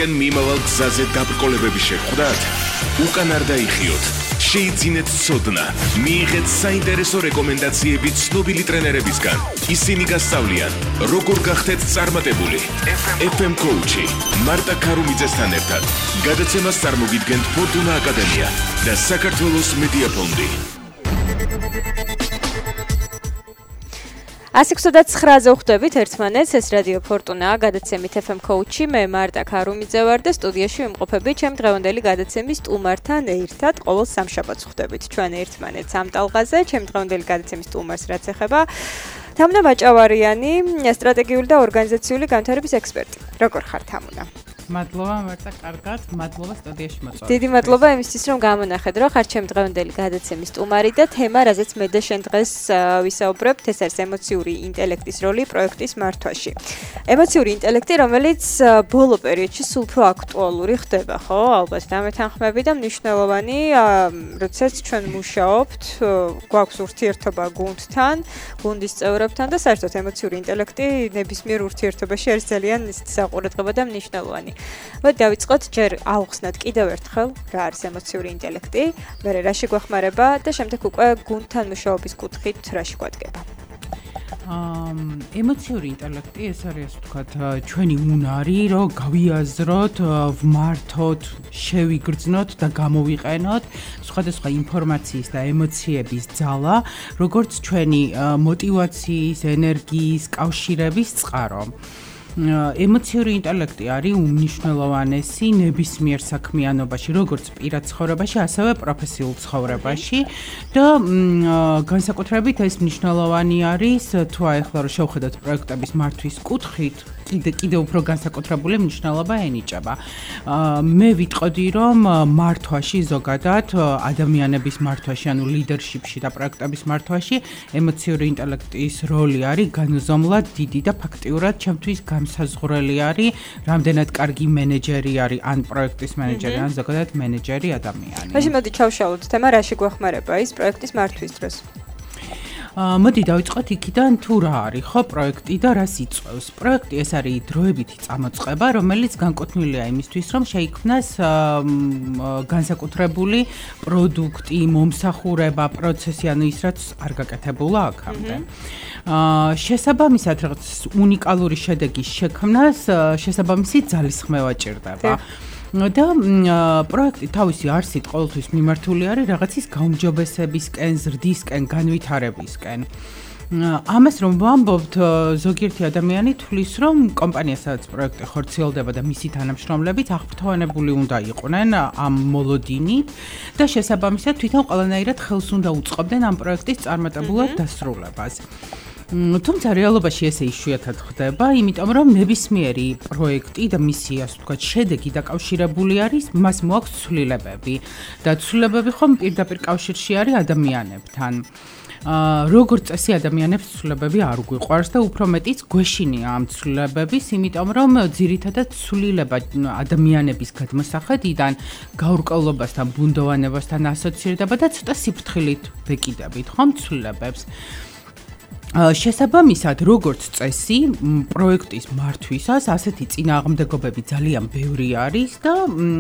მისკენ მიმავალ გზაზე დაბრკოლებების შეხვდათ? უკან არ დაიხიოთ. შეიძინეთ ცოდნა, მიიღეთ საინტერესო რეკომენდაციები ცნობილი ტრენერებისგან. ისინი გასწავლიან, როგორ გახდეთ წარმატებული. FM Coach-ი მარტა ქარუმიძესთან ერთად. გადაცემას წარმოგიდგენთ ფორტუნა აკადემია და საქართველოს მედია ფონდი. 129-ზე ვხვდებით ერთმანეთს, ეს რადიო ფორტუნაა, გადაცემით FM Coach-ი, მე მარტა ქარუმიძე ვარ და სტუდიაში ვიმყოფები ჩემ დღევანდელი გადაცემის სტუმართან ერთად, ყოველ სამშაბათს ვხვდებით ჩვენ ერთმანეთს ამ ტალღაზე, ჩემ დღევანდელი გადაცემის სტუმარს რაც ეხება, თამუნა მაჭავარიანი, სტრატეგიული და ორგანიზაციული განვითარების ექსპერტი. როგორ ხარ თამუნა? მადლობა მარტა, კარგად, მადლობა სტუდიაში მოწვევით. დიდი მადლობა იმისთვის, რომ გამონახეთ, რომ ხარ ჩემ დღევანდელი გადაცემის სტუმარი და თემა, რაზეც მე და შენ დღეს ვისაუბრებთ, ეს არის ემოციური ინტელექტის როლი პროექტის მართვაში. ემოციური ინტელექტი, რომელიც ბოლო პერიოდში სულ უფრო აქტუალური ხდება, ხო? ალბათ დამეთანხმები და მნიშვნელოვანი, როდესაც ჩვენ მუშაობთ, გვაქვს ურთიერთობა გუნდთან, გუნდის წევრებთან და საერთოდ ემოციური ინტელექტი ნებისმიერ ურთიერთობაში არის ძალიან საყურადღებო და მნიშვნელოვანი. მოდი დავიწყოთ ჯერ ავხსნათ კიდევ ერთხელ რა არის ემოციური ინტელექტი, მერე რაში გვეხმარება და შემდეგ უკვე გუნდთან მუშაობის კუთხით რაში გვადგება. ემოციური ინტელექტი ეს არის ასე ვთქვათ ჩვენი უნარი, რომ გავიაზროთ, ვმართოთ, შევიგრძნოთ და გამოვიყენოთ სხვადასხვა ინფორმაციის და ემოციების ძალა, როგორც ჩვენი мотиваციის, ენერგიის, კავშირების წყარო. ემოციური ინტელექტი არის უმნიშვნელოვანესი ნებისმიერ საქმიანობაში, როგორც პირად ცხოვრებაში, ასევე პროფესიულ ცხოვრებაში და განსაკუთრებით ეს მნიშვნელოვანი არის თუ ახლა რომ შევხედოთ პროექტების მართვის კუთხით, კიდევ უფრო განსაკუთრებული მნიშვნელობა ენიჭება. მე ვიტყოდი, რომ მართვაში ზოგადად ადამიანების მართვაში, ანუ ლიდერშიპში და პროექტების მართვაში ემოციური ინტელექტის როლი არის განუზომლად დიდი და ფაქტიურად ჩემთვის განსაზღვრელი არის, რამდენად კარგი მენეჯერი არის, ან პროექტის მენეჯერი, ან ზოგადად მენეჯერი ადამიანი. მაშინ მოდი ჩავშალოთ თემა, რაში გვეხმარება ის პროექტის მართვის დროს. მოდი დავიწყოთ იქიდან თუ რა არის ხო პროექტი და რას იწვევს. პროექტი ეს არის დროებითი წამოწყება, რომელიც განკუთვნილია იმისთვის, რომ შეიქმნას განსაკუთრებული პროდუქტი, მომსახურება, პროცესი, ანუ ის რაც არ გაკეთებულა აქამდე. შესაბამისად რაღაც უნიკალური შედეგის შექმნას შესაბამისი ძალისხმევა ჭირდება. და პროექტი თავისი არსით ყოველთვის მიმართული არის რაღაცის გაუმჯობესებისკენ, ზრდისკენ, განვითარებისკენ. ამას რომ ვამბობთ, ზოგიერთი ადამიანი თვლის, რომ კომპანია, სადაც პროექტი ხორციელდება და მისი თანამშრომლებიც აღფრთოვანებული უნდა იყვნენ ამ მოლოდინით და შესაბამისად თვითონ ყველანაირად ხელს უნდა უწყობდნენ ამ პროექტის წარმატებულად დასრულებას. თუმცა რეალობაში ესე იშვიათად ხდება, იმიტომ რომ ნებისმიერი პროექტი და მისი ასე ვთქვათ შედეგი დაკავშირებული არის, მას მოაქვს ცვლილებები და ცვლილებები ხომ პირდაპირ კავშირში არის ადამიანებთან. როგორც წესი ადამიანებს ცვლილებები არ გვიყვარს და უფრო მეტიც გვეშინია ამ ცვლილებების, იმიტომ რომ ძირითადად ცვლილება ადამიანების გადმოსახედიდან გაურკვევლობასთან, ბუნდოვანებასთან ასოცირდება და ცოტა სიფრთხილით ვეკიდებით ხომ ცვლილებებს. შესაბამისად, როგორც წესი, პროექტის მართვისას ასეთი წინააღმდეგობები ძალიან ბევრი არის და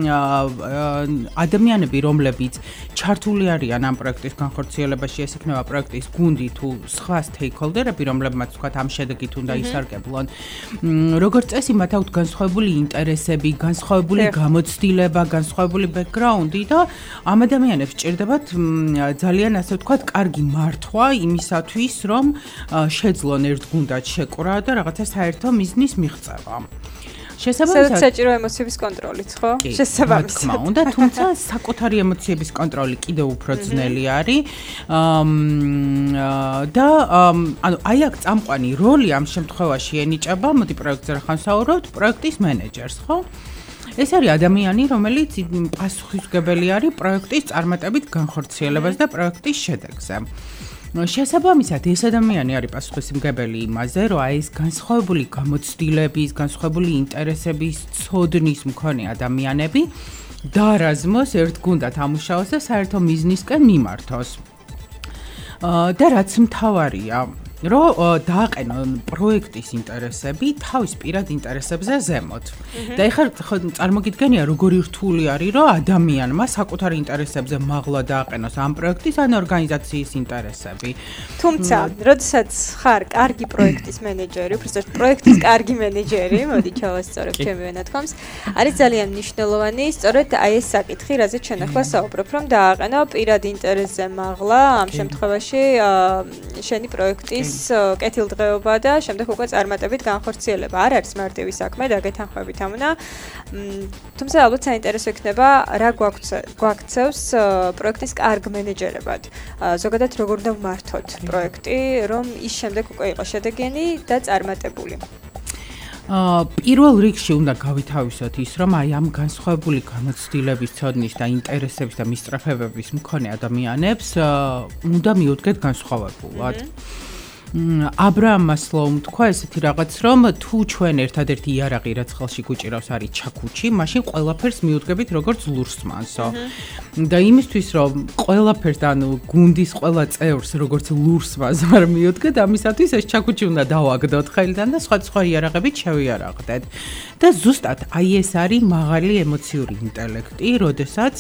ადამიანები, რომლებიც ჩართული არიან ამ პროექტის განხორციელებაში, ეს იქნება პროექტის გუნდი თუ სხვა სტეიკჰოლდერები, რომლებმაც ვთქვათ ამ შედეგით უნდა ისარგებლონ. როგორც წესი, მათ აქვთ განსხვავებული ინტერესები, განსხვავებული გამოცდილება, განსხვავებული ბექგრაუნდი და ამ ადამიანებს ჭირდებათ ძალიან ასე ვთქვათ კარგი მართვა იმისათვის, რომ შეძლონ ერთ გუნდად შეკრა და რაღაცა საერთო მიზნის მიღწევა. შესაბამისად საჭირო ემოციების კონტროლიც, ხო? შესაბამისად. თქმა უნდა, თუმცა საკუთარი ემოციების კონტროლი კიდევ უფრო ძნელი არის. და ანუ აი აქ წამყვანი როლი ამ შემთხვევაში ენიჭება, მოდი პროექტზე რახან ვსაუბრობთ, პროექტის მენეჯერს, ხო? ეს არის ადამიანი, რომელიც პასუხისმგებელი არის პროექტის წარმატებით განხორციელებას და პროექტის შედეგზე. შესაბამისად, ეს ადამიანი არის პასუხისმგებელი იმაზე, რომ აი ეს განსხვავებული გამოცდილების, განსხვავებული ინტერესების, ცოდნის მქონე ადამიანები დაარაზმოს ერთ გუნდად ამუშაოს და საერთო მიზნისკენ მიმართოს. და რაც მთავარია, რომ დააყენონ პროექტის ინტერესები თავის პირად ინტერესებზე ზემოთ. და ეხლა წარმოგიდგენია როგორი რთული არის რომ ადამიანმა საკუთარ ინტერესებზე მაღლა დააყენოს ამ პროექტის ან ორგანიზაციის ინტერესები. თუმცა, როდესაც ხარ კარგი პროექტის მენეჯერი, უბრალოდ პროექტის კარგი მენეჯერი, მოდი ჩავასწორებ ჩემი ვენათქვამს, არის ძალიან მნიშვნელოვანი, სწორედ აი ეს საკითხი, რაზეც ჩვენ ახლა საუბრობ, რომ დააყენო პირად ინტერესზე მაღლა, ამ შემთხვევაში შენი პროექტის კეთილდღეობა და შემდეგ უკვე წარმატებით განხორციელება. არ არის მარტივი საქმე და გეთანხმებით ამონა. თუმცა ალბათ საინტერესო იქნება რა გვაქცევს პროექტის კარგ მენეჯერებად. ზოგადად როგორ უნდა ვმართოთ პროექტი, რომ ის შემდეგ უკვე იყოს შედეგიანი და წარმატებული. პირველ რიგში უნდა გავითავისოთ ის, რომ აი ამ განსხვავებული განაცდილების, ცოდნის და ინტერესების და მისწრაფებების მქონე ადამიანებს უნდა მიუდგეთ განსხვავებულად. აბრაამ მასლოუმ თქვა ესეთი რაღაც, რომ თუ ჩვენ ერთადერთი იარაღი რაც ხელში გვიჭირავს არის ჩაქუჩი, მაშინ ყველაფერს მიუდგებით როგორც ლურსმანსო. და იმისთვის რომ ყველაფერს ანუ გუნდის ყველა წევრს როგორც ლურსმანს არ მიუდგეთ, ამისათვის ეს ჩაქუჩი უნდა დავაგდოთ ხელიდან და სხვა იარაღებით შევიარაღდეთ. და ზუსტად აი ეს არის მაღალი ემოციური ინტელექტი, როდესაც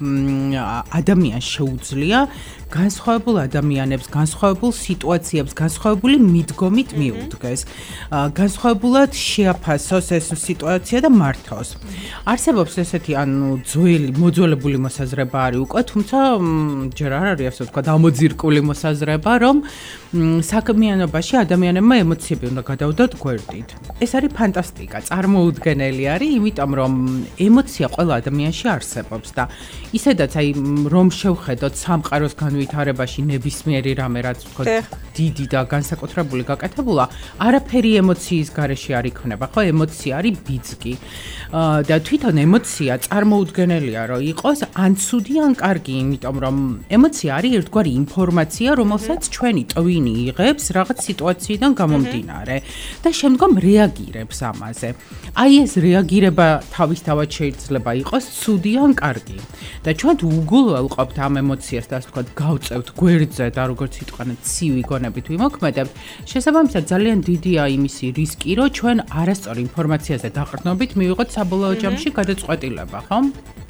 ადამიანს შეუძლია განსხვავებულ ადამიანებს, განსხვავებულ სიტუაციებს, განსხვავებული მიდგომით მიუდგეს. განსხვავებულად შეაფასოს ეს სიტუაცია და მართოს. არსებობს ესეთი ანუ მოძველებული მოსაზრება არის უკვე, თუმცა ჯერ არ არის ასე ვთქვათ, ამოძირკული მოსაზრება, რომ საქმიანობაში ადამიანებმა ემოციები უნდა გადავდოთ გვერდით. ეს არის ფანტასტიკა, წარმოუდგენელი არის, იმიტომ რომ ემოცია ყველა ადამიანში არსებობს და ისედაც აი რომ შევხედოთ სამყაროს განვითარებაში ნებისმიერი რამე რაც ვთქვათ დიდი და განსაკუთრებული გაკეთებულა, არაფერი ემოციის გარეშე არ იქნება, ხო? ემოცია არის ბიძგი. და თვითონ ემოცია წარმოუდგენელია, რომ იყოს ან ცუდი, ან კარგი, იმიტომ რომ ემოცია არის ერთგვარი ინფორმაცია, რომელსაც ჩვენი ტვინი იღებს რაღაც სიტუაციიდან გამომდინარე და შემდგომ რეაგირებს ამაზე. აი ეს რეაგირება თავისთავად შეიძლება იყოს ცუდი ან კარგი. და ჩვენ თუ უგულველყოფთ ამ ემოციას და ასე ვთქვათ, გავწევთ გვერდზე და როგორც იტყვანეთ, ცივი გონებით ვიმოქმედებთ, შესაბამისად ძალიან დიდია იმისი რისკი, რომ ჩვენ არასწორ ინფორმაციაზე დაყრდნობით მივიღოთ საბოლოო ჯამში გადაწყვეტილება, ხო?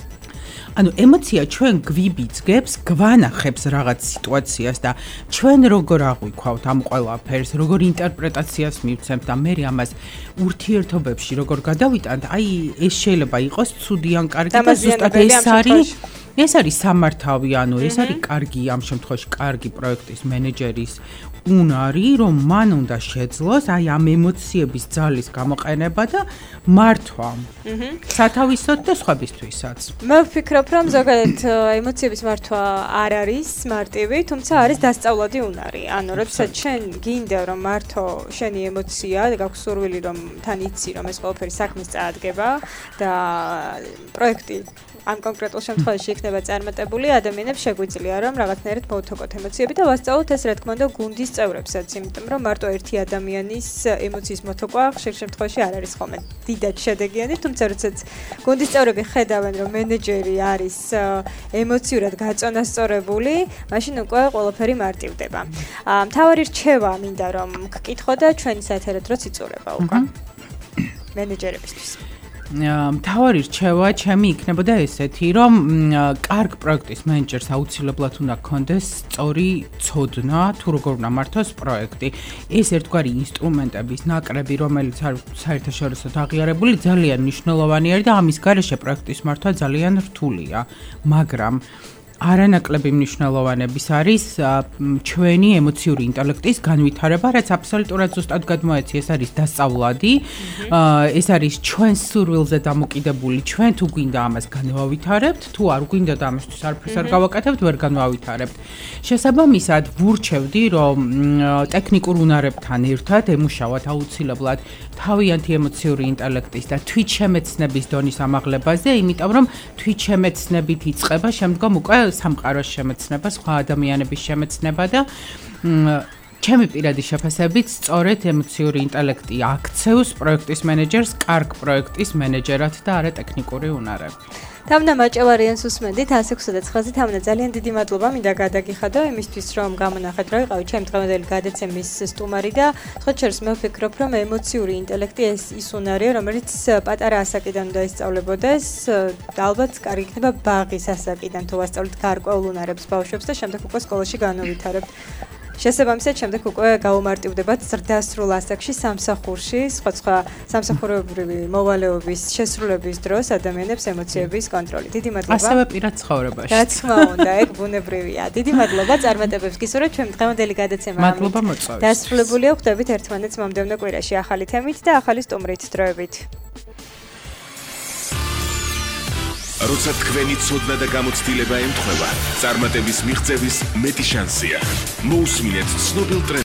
ანუ ემოცია ჩვენ გვიბიძგებს, გვანახებს რაღაც სიტუაციას და ჩვენ როგორ აღვიქვავთ ამ ყველაფერს, როგორ ინტერპრეტაციას მივცემთ და მე ამას ურთიერთობებში როგორ გადავიტანთ, აი ეს შეიძლება იყოს ცუდი ან კარგი და ზუსტად ეს არის სამართავი, ანუ ეს არის კარგი ამ შემთხვევაში კარგი პროექტის მენეჯერის უნარი, რომ მან უნდა შეძლოს აი ამ ემოციების ძალის გამოყენება და მართვა. სათავისოდ და სხვებისთვისაც. მე ვფიქრობ, რომ ზოგადად ემოციების მართვა არ არის მარტივი, თუმცა არის დასწავლადი უნარი. ანუ როდესაც შენ გინდა რომ მართო შენი ემოცია და გაქვს სურვილი რომ თან იცი რომ ეს ყველაფერი საქმეს წაადგება და პროექტი ამ კონკრეტულ შემთხვევაში იქნება წარმატებული, ადამიანებს შეგვიძლია რომ რაღაცნაირად მოვთოკოთ ემოციები და ვასწავლოთ ეს რა თქმა უნდა გუნდის წევრებსაც, იმიტომ რომ მარტო ერთი ადამიანის ემოციის მოთოკვა ხშირ შემთხვევაში არ არის ხოლმე დიდად შედეგიანი, თუმცა როდესაც გუნდის წევრები ხედავენ რომ მენეჯერი არის ემოციურად გაწონასწორებული, მაშინ უკვე ყველაფერი მარტივდება. მთავარი რჩევა მინდა რომ გკითხო და ჩვენი საერთოდ დროც იწურება უკვე მენეჯერებისთვის. მთავარი რჩევა ჩემი იქნებოდა ესეთი, რომ კარგ პროექტის მენეჯერს აუცილებლად უნდა ჰქონდეს სწორი ცოდნა, თუ როგორ უნდა მართოს პროექტი. ეს ერთგვარი ინსტრუმენტების ნაკრები, რომელიც არის საერთაშორისო აღიარებული, ძალიან მნიშვნელოვანი არის და ამის გარეშე პროექტის მართვა ძალიან რთულია, მაგრამ არანაკლები მნიშვნელოვანების არის ჩვენი ემოციური ინტელექტის განვითარება, რაც აბსოლუტურად ზუსტად გადმოეცი, ეს არის დასწავლადი, ეს არის ჩვენს სურვილზე დამოკიდებული, ჩვენ თუ გვინდა ამას განვავითარებთ, თუ არ გვინდა და ამისთვის არაფერს არ გავაკეთებთ, ვერ განვავითარებთ. შესაბამისად, ვურჩევდი, რომ ტექნიკურ უნარებთან ერთად ემუშავოთ აუცილებლად თავიანთი ემოციური ინტელექტის და თვითშემეცნების დონის ამაღლებაზე, იმიტომ რომ თვითშემეცნებით იწყება შემდგომ უკვე სამყაროს შემეცნება, სხვა ადამიანების შემეცნება და ჩემი პირადი შეფასებით, სწორედ ემოციური ინტელექტი აქცევს პროექტის მენეჯერს კარგ პროექტის მენეჯერად და არა ტექნიკური უნარები. თამნა მაჭევარიანს უსმენდით 169-ზე. თამნა, ძალიან დიდი მადლობა მინდა გადაგიხადო იმისთვის, რომ გამონახეთ, რომ იყავით ჩემი დღევანდელი გადაცემის სტუმარი და ხოჩერს მე ვფიქრობ, რომ ემოციური ინტელექტი ის უნარია, რომელიც პატარა ასაკიდან უნდა ისწავლებოდეს. ალბათ კარგი იქნება ბაღის ასაკიდან თუ ვასწავლეთ გარკვეულ უნარებს ბავშვებს და შემდეგ უკვე სკოლაში განუვითარებთ. შესაბამისად, შემდეგ უკვე გაუმარტივდებათ ზრდასრულ ასაკში სამსახურში, სხვა სამსახურებრივი მოვალეობის შესრულების დროს ადამიანებს ემოციების კონტროლი. დიდი მადლობა. ასევე პირად ცხოვრებაში. რა თქმა უნდა, ეგ ბუნებრივია. დიდი მადლობა წარმატებებს გისურვებთ ჩემი დღევანდელი გადაცემა. მადლობა მოწვევით. დასრულებულია, ხვდებით ერთმანეთს მომდევნო კვირაში ახალი თემით და ახალი სტუმრით დროებით. როცა თქვენი ცოდნა და გამოცდილება ემთხვევა, წარმატების მიღწევის მეტი შანსია. მოусმინეთ ცნობილ